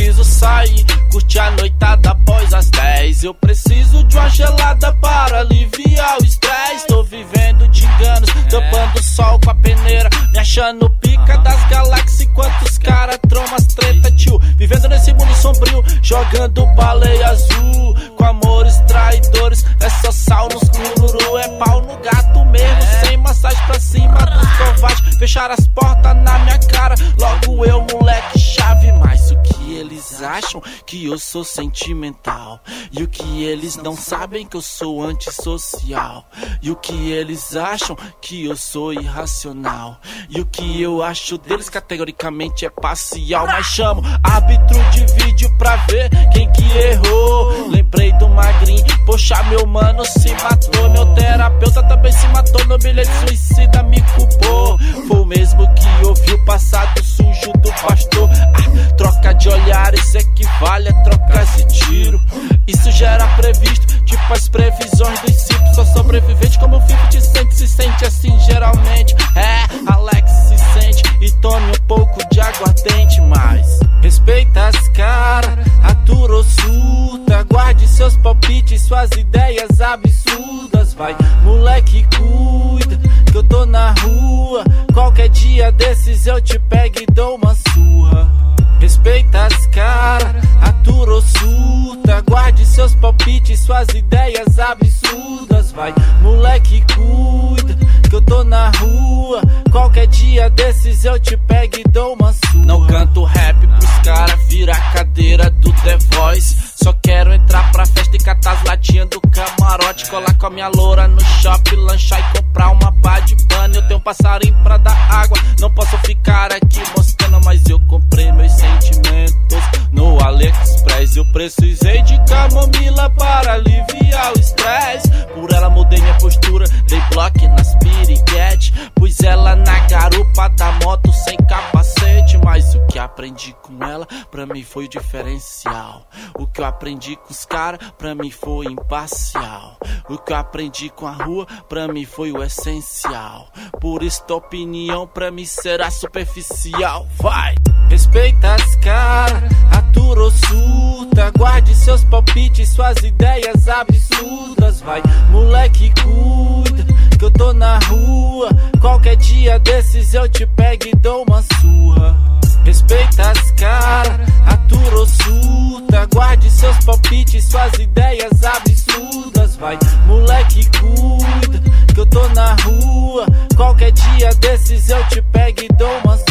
preciso sair, curtir a noitada após as 10. Eu preciso de uma gelada para aliviar o estresse. Tô vivendo de enganos, tampando o sol com a peneira, me achando pica das galáxias enquanto os cara tromas treta, tio. Vivendo nesse mundo sombrio, jogando baleia azul, com amores traidores, é só sal nos cururu, é pau no gato mesmo, sem massagem pra cima dos covardes. Fechar as portas na minha cara, logo eu, moleque chave. Mas o que eles acham? Que eu sou sentimental. E o que eles não sabem? Que eu sou antissocial. E o que eles acham? Que eu sou irracional. E o que eu acho deles categoricamente é parcial. Mas chamo árbitro de vídeo pra ver quem que errou. Lembrei do magrinho, poxa, meu mano se matou. Meu terapeuta também se matou, no bilhete suicida me culpou. Foi o mesmo que ouviu o passado sujo do pastor. Troca de olhares equivale a trocas de tiro. Isso já era previsto, tipo as previsões dos ciclos. Sou sobrevivente como o 50 Cent se sente assim geralmente. Alex se sente e tome um pouco de aguardente. Mas respeita as caras, atura ou surta. Guarde seus palpites, suas ideias absurdas. Vai, moleque, cuida, que eu tô na rua. Qualquer dia desses eu te pego e dou uma surra. Respeita as caras, atura ou surta. Guarde seus palpites, suas ideias absurdas. Vai, moleque, cuida, que eu tô na rua. Qualquer dia desses eu te pego e dou uma surra. Não canto rap pros cara virar cadeira do The Voice. Só quero entrar pra festa e catar as latinhas do camarote. Colar com a minha loura no shopping, lanchar e comprar uma pá de pano. Eu tenho um passarinho pra dar água, não posso ficar aqui moscando. Mas eu comprei meus sentimentos no AliExpress. Eu precisei de camomila para aliviar o estresse. Por ela mudei minha postura, dei bloco nas piriguete. Pus ela na garupa da moto sem capacete. Mas o que aprendi com ela, pra mim foi o diferencial. O que eu aprendi com os caras, pra mim foi imparcial. O que eu aprendi com a rua, pra mim foi o essencial. Por isso tua opinião pra mim será superficial. Vai! Respeita as caras, atura ou surta. Guarde seus palpites, suas ideias absurdas. Vai, moleque, cuida, que eu tô na rua. Qualquer dia desses eu te pego e dou uma surra. Respeita as caras, atura ou surta. Guarde seus palpites, suas ideias absurdas. Vai, moleque, cuida, que eu tô na rua. Qualquer dia desses eu te pego e dou uma surra.